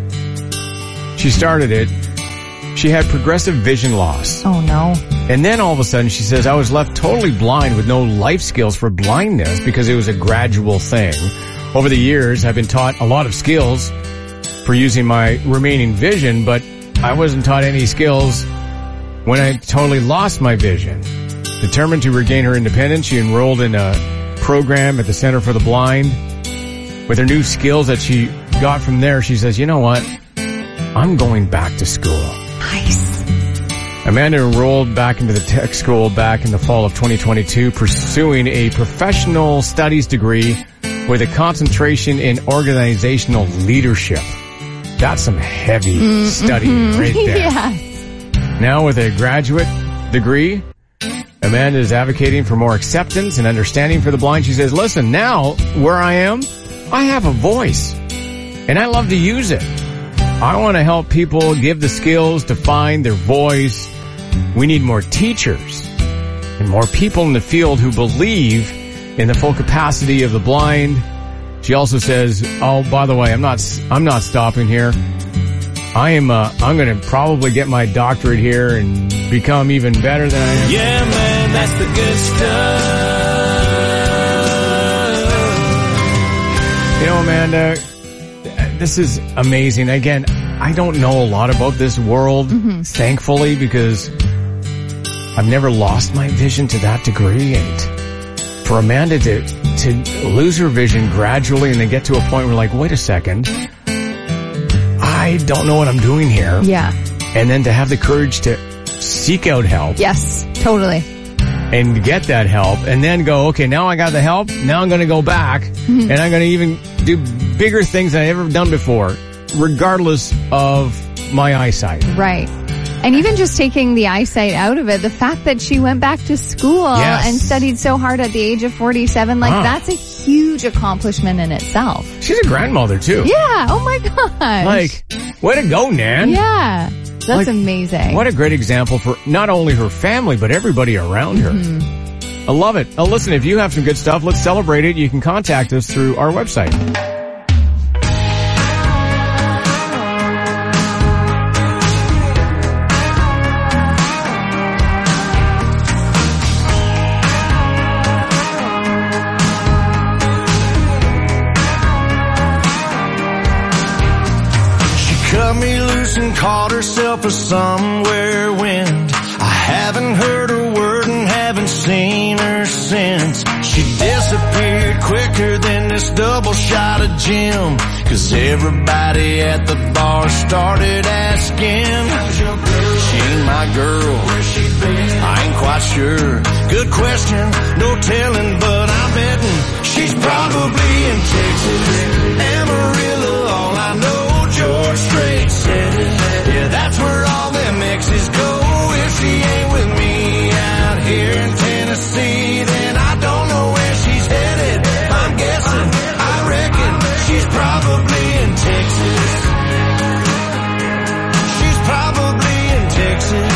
she started it, she had progressive vision loss. Oh, no. And then all of a sudden, she says, I was left totally blind with no life skills for blindness because it was a gradual thing. Over the years, I've been taught a lot of skills for using my remaining vision, but I wasn't taught any skills when I totally lost my vision. Determined to regain her independence, she enrolled in a program at the Center for the Blind. With her new skills that she got from there, she says, you know what? I'm going back to school. Nice. Amanda enrolled back into the tech school back in the fall of twenty twenty-two, pursuing a professional studies degree with a concentration in organizational leadership. That's some heavy mm, study mm-hmm. right there. Yes. Now with a graduate degree, Amanda is advocating for more acceptance and understanding for the blind. She says, listen, now where I am, I have a voice and I love to use it. I want to help people give the skills to find their voice. We need more teachers and more people in the field who believe in the full capacity of the blind. She also says, oh, by the way, I'm not, I'm not stopping here. I am, uh, I'm going to probably get my doctorate here and become even better than I am. Yeah, man, that's the good stuff. You know, Amanda, this is amazing. Again, I don't know a lot about this world, mm-hmm. thankfully, because I've never lost my vision to that degree. And for Amanda to, to lose her vision gradually and then get to a point where like, wait a second, I don't know what I'm doing here. Yeah. And then to have the courage to seek out help. Yes, totally. And get that help and then go, okay, now I got the help. Now I'm going to go back mm-hmm. and I'm going to even do bigger things than I've ever done before, regardless of my eyesight. Right. And even just taking the eyesight out of it, the fact that she went back to school yes. and studied so hard at the age of forty-seven, like huh. that's a huge accomplishment in itself. She's a grandmother too. Yeah. Oh my gosh. Like, way to go, Nan. Yeah. That's like, amazing. What a great example for not only her family, but everybody around her. Mm-hmm. I love it. Oh, listen, if you have some good stuff, let's celebrate it. You can contact us through our website. And caught herself a somewhere wind. I haven't heard a word and haven't seen her since. She disappeared quicker than this double shot of gin. Cause everybody at the bar started asking, how's your girl? She ain't my girl. Where's she been? I ain't quite sure. Good question, no telling, but I'm betting she's probably in Texas. Amarillo, all I know, George Strait said it. Yeah, that's where all them exes go. If she ain't with me out here in Tennessee, then I don't know where she's headed. I'm guessing, I reckon she's probably in Texas. She's probably in Texas.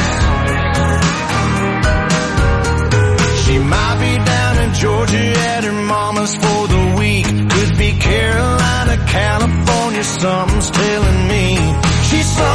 She might be down in Georgia at her mama's for the week. Could be Carolina, California, something's telling me. She's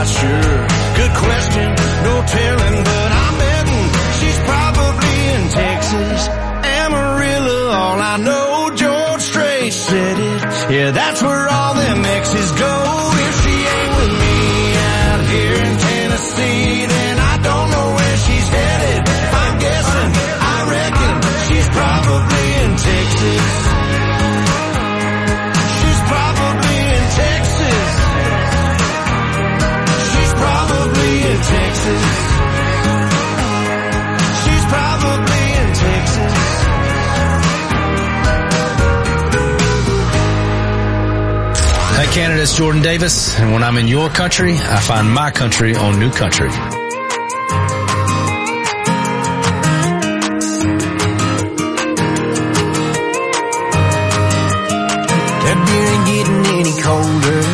not sure. Good question, no telling, but I'm betting she's probably in Texas. Amarillo, all I know, George Strait said it. Yeah, that's where all them exes go. If she ain't with me out here in Tennessee, then I don't know where she's headed. I'm guessing, I reckon she's probably in Texas. She's probably in Texas. She's probably in Texas. She's probably in Texas. Hey Canada, it's Jordan Davis, and when I'm in your country, I find my country on New Country. That beer ain't getting any colder,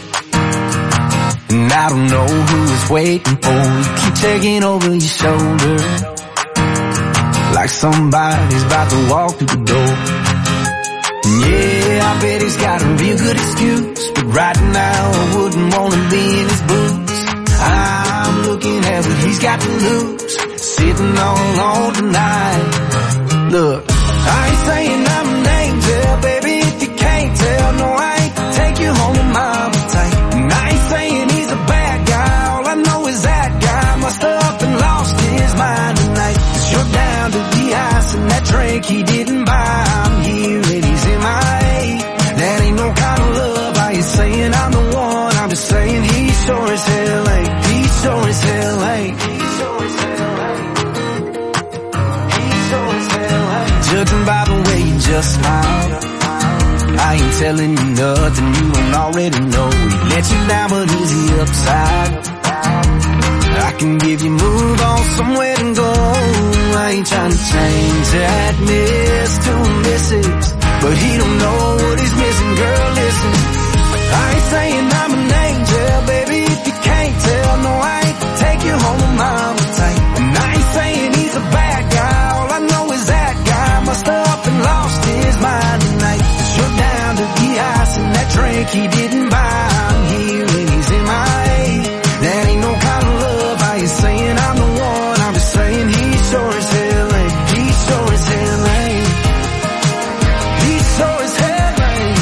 and I don't know who it's waiting for. You keep taking over your shoulder, like somebody's about to walk through the door. Yeah, I bet he's got a real good excuse, but right now I wouldn't want to be in his boots. I'm looking at what he's got to lose, sitting all alone tonight. Look, I ain't saying I'm an angel, baby, if you can't tell. No, I ain't take you home to mama tight. And I ain't saying he's a bad guy, all I know is that guy must have up and lost his mind tonight. 'Cause you're down to the ice and that drink he didn't buy. I'm here and he's in my eight. That ain't no kind of love. I ain't saying I'm the one, I'm just saying he sure as hell ain't. He sure as hell ain't. He sure as hell ain't. He sure as hell ain't. Judging by the way you just smiled, I ain't telling you nothing you don't already know. He let you down, but is he upside? I can give you move on somewhere to go. I ain't trying to change that miss to a missus, but he don't know what he's missing, girl, listen. I ain't saying I'm an angel, baby, if you can't tell. No, I ain't take you home to mama tight. And I ain't saying he's a bad guy, all I know is that guy must have up and lost his mind tonight. 'Cause you're down to the ice and that drink he didn't buy. I'm here and he's in my eight. That ain't no kind of love. I ain't saying I'm the one, I'm just saying he sure as hell ain't. He sure as hell ain't. He sure as hell ain't.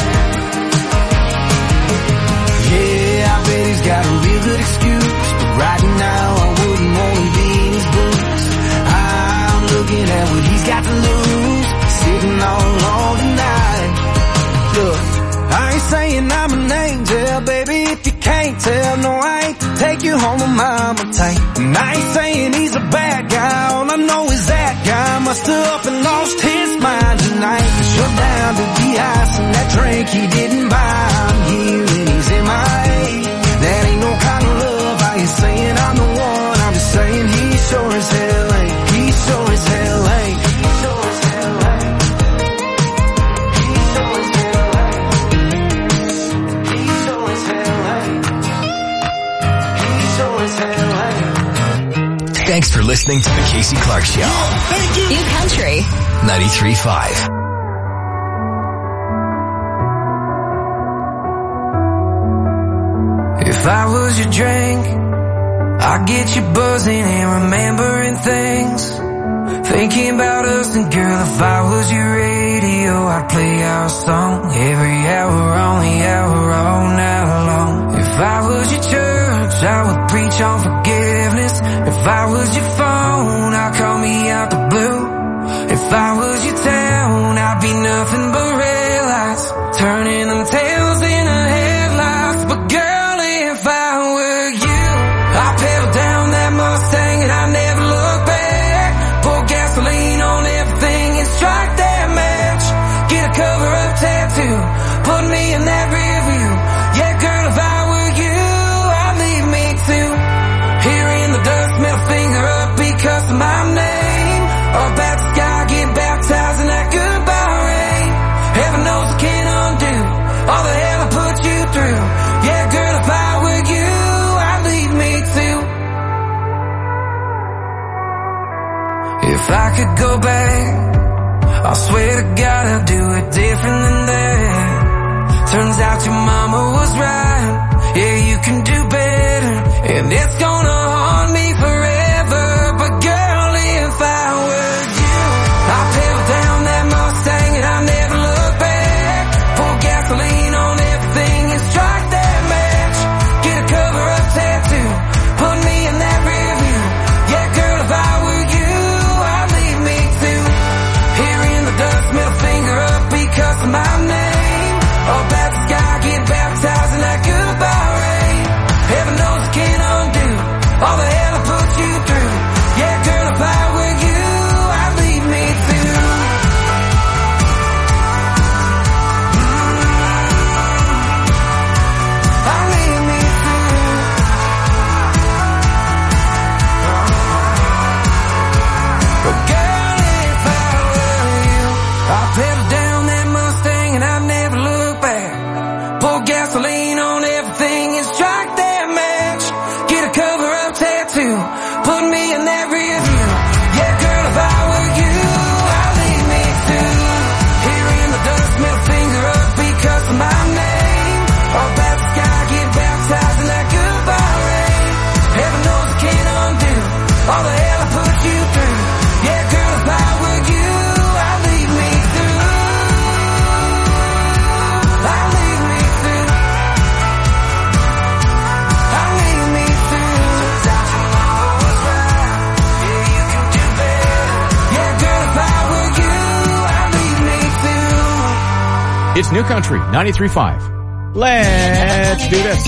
Yeah, I bet he's got a real good excuse, but right now I wouldn't want to be in his boots. I'm looking at what he's got to lose, sitting all alone tonight. Look, I ain't saying I'm an angel, baby, if you can't tell. No, I ain't take you home to mama tight. And I ain't saying he's a bad guy, all I know is that guy must have up and lost his mind tonight. 'Cause you're down to the ice and that drink he didn't buy. I'm here and he's in my eight. That ain't no kind of love. I ain't saying I'm the one, I'm just saying he sure as hell ain't. He sure as hell ain't. He sure as hell ain't. He sure as hell ain't. He sure as hell ain't. He sure as hell ain't. Thanks for listening to the Casey Clark Show. Thank you. New Country ninety-three point five. If I was your drink, I'd get you buzzing and remembering things, thinking about us. And girl, if I was your radio, I'd play our song every hour on the hour all night long. If I was your church, I would preach on forgiveness. If I was your phone, I'd call me out the blue. If I was your town, I'd be nothing but red lights, turning them tails into headlights. But girl, if I were you, I'd pedal down that Mustang and I'd never look back. Pour gasoline on everything and strike that match. Get a cover-up tattoo, put me in that rear view. Yeah, girl, if I were you, I'd leave me too. Here in the dust, middle finger up because of my name. Up at the sky, get baptized in that goodbye rain. Heaven knows I can't undo all the hell I put you through. Yeah, girl, if I were you, I'd leave me too. If I could go back, I swear to God I'd do it different than that. Turns out your mama was right. Yeah, you can do better, and it's gonna haunt me forever. But girl, if I were you, I'd pedal down that Mustang and I'd never look back. Pour gasoline on everything and strike that match. Get a cover-up tattoo, put me in that rear view. Yeah, girl, if I were you, I'd leave me too. Here in the dust, middle finger up because of my name. Up at the sky, get baptized in that goodbye rain. Heaven knows I can't undo all the hell I put you through. Yeah, girl, if I were you, I'd leave me too. I'd leave me too. But girl, if I were you, I'd pedal down that Mustang and I'd never look back. Pour gasoline on everything and strike that match. Get a cover-up tattoo, put me in that rear view. Yeah, girl, if I were you, I'd leave me too. Here in the dust, middle finger up because of my name. Up at the sky, get baptized in that goodbye rain. Heaven knows I can't undo all the hell I put you through. Yeah, girl, if I were you, I'd leave me through. I'd leave me through. I'd leave me through. Sometimes you know what's right. Yeah, you can do better. Yeah, girl, if I were you, I'd leave me through. It's New Country, ninety-three point five. Let's do this.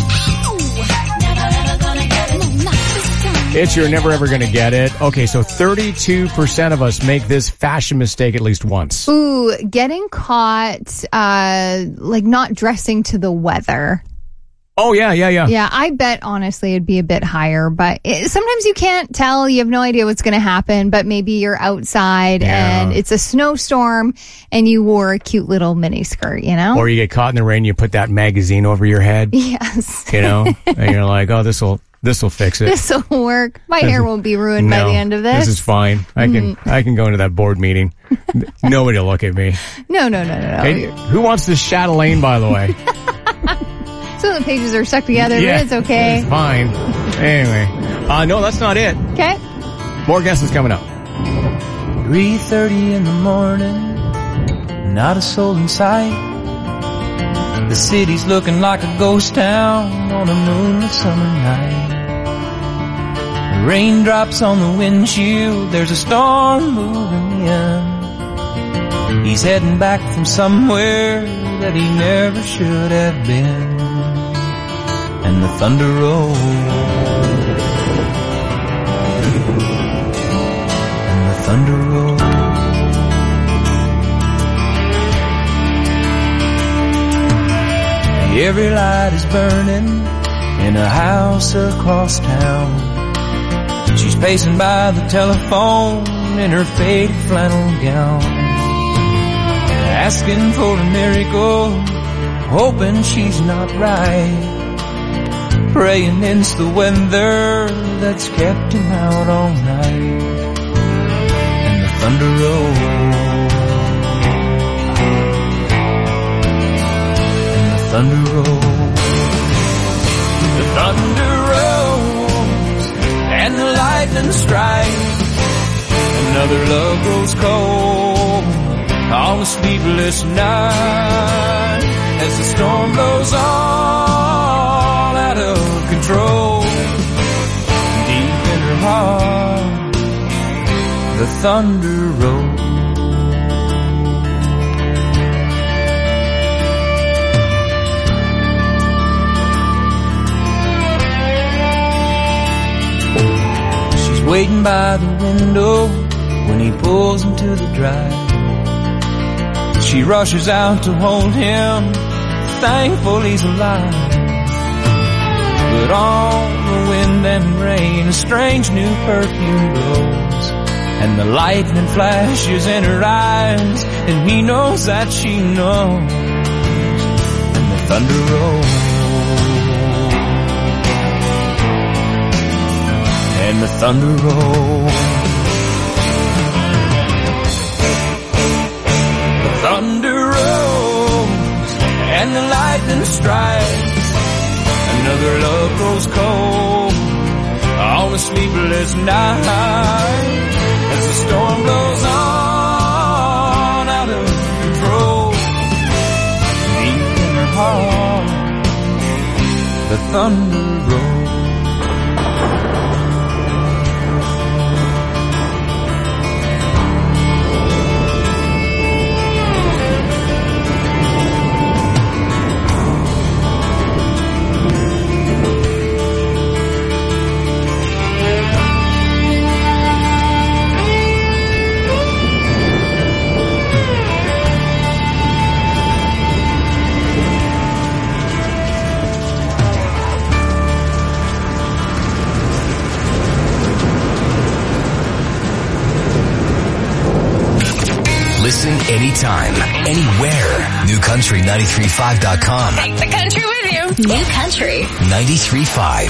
It's You're Never Ever Gonna Get It. Okay, so thirty-two percent of us make this fashion mistake at least once. Ooh, getting caught, uh, like not dressing to the weather. Oh, yeah, yeah, yeah. Yeah, I bet honestly it'd be a bit higher, but it, sometimes you can't tell. You have no idea what's going to happen, but maybe you're outside Yeah. and it's a snowstorm and you wore a cute little mini skirt, you know? Or you get caught in the rain, you put that magazine over your head. Yes. You know? And you're like, oh, this'll, this'll fix it. This will work. My hair won't be ruined by No, the end of this. This is fine. I can, Mm. I can go into that board meeting. Nobody will look at me. No, no, no, no, no. Hey, who wants this chatelaine, by the way? Some of the pages are stuck together, Yeah, but it's okay. It's fine. Anyway. Uh, no, that's not it. Okay. More guesses coming up. three thirty in the morning, not a soul in sight. The city's looking like a ghost town on a moonlit summer night. The raindrops on the windshield, there's a storm moving in. He's heading back from somewhere that he never should have been. And the thunder rolls, and the thunder rolls. Every light is burning in a house across town. She's pacing by the telephone in her faded flannel gown, asking for a miracle, hoping she's not right, praying it's the weather that's kept him out all night. And the thunder rolls, and the thunder rolls, the thunder rolls, and the lightning strikes. Another love grows cold on a sleepless night as the storm blows all out of control. Deep in her heart, the thunder rolls. She's waiting by the window when he pulls into the drive. She rushes out to hold him, thankful he's alive. But on the wind and rain, a strange new perfume blows, and the lightning flashes in her eyes, and he knows that she knows. And the thunder rolls, and the thunder rolls. The thunder rolls, and the lightning strikes. Another thunder roll. Listen anytime, anywhere. New Country ninety-three point five dot com. Take the country with you. New Country ninety-three point five.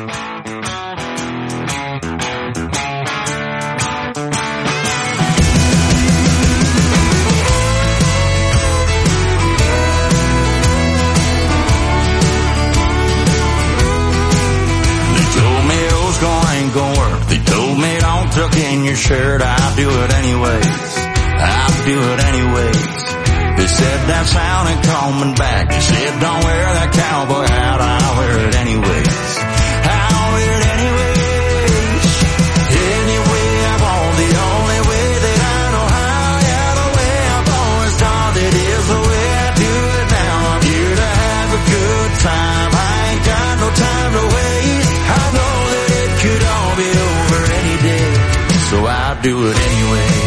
They told me old school ain't gonna work. They told me don't tuck in your shirt. I'll do it anyways. I'll do it anyways. They said that sounded coming back. They said don't wear that cowboy hat. I'll wear it anyways. I'll wear it anyways. Anyway I want, the only way that I know how. Yeah, the way I've always thought it is the way I do it now. I'm here to have a good time. I ain't got no time to waste. I know that it could all be over any day, so I'll do it anyways.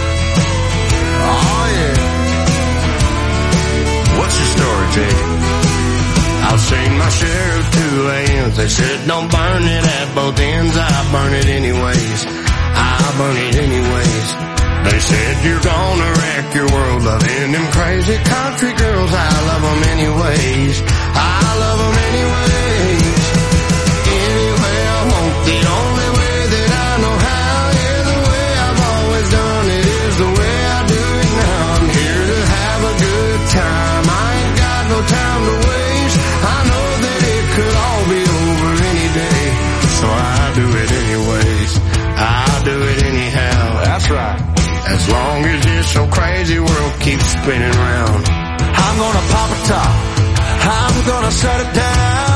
Oh yeah. What's your story, Jay? I've seen my share of two A Ms. They said don't burn it at both ends. I burn it anyways. I burn it anyways. They said you're gonna wreck your world loving them crazy country girls. I love them anyways. I love them anyways. Anyway I want, the only way that I know how. Yeah, the way I've always done it is the way I do it now. I'm here to have a good time. I ain't got no time to waste. I know that it could all be over any day, so I do it anyways. I do it anyhow. That's right. As long as this so crazy world keeps spinning round, I'm gonna pop a top. I'm gonna shut it down.